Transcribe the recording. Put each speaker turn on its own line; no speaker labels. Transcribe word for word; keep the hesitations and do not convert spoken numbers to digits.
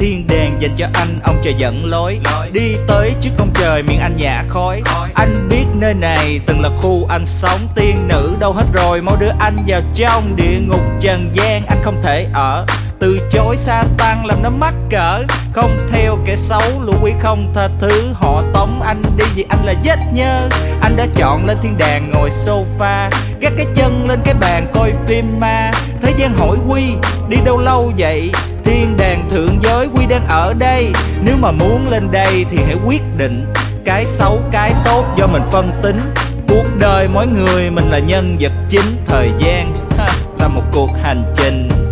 thiên đàng dành cho anh, ông trời dẫn lối. Đi tới trước ông trời miệng anh nhả khói. Anh biết nơi này từng là khu anh sống. Tiên nữ đâu hết rồi, mau đưa anh vào trong địa ngục trần gian. Anh không thể ở, từ chối sa tăng làm nó mắc cỡ. Không theo kẻ xấu, lũ quỷ không tha thứ. Họ tống anh đi vì anh là vết nhơ. Anh đã chọn lên thiên đàng ngồi sofa, gác cái chân lên cái bàn coi phim ma. Thế gian hỏi Quy đi đâu lâu vậy? Thiên đàng thượng giới, Quy đang ở đây. Nếu mà muốn lên đây thì hãy quyết định cái xấu cái tốt do mình phân tính. Cuộc đời mỗi người mình là nhân vật chính. Thời gian ha, là một cuộc hành trình.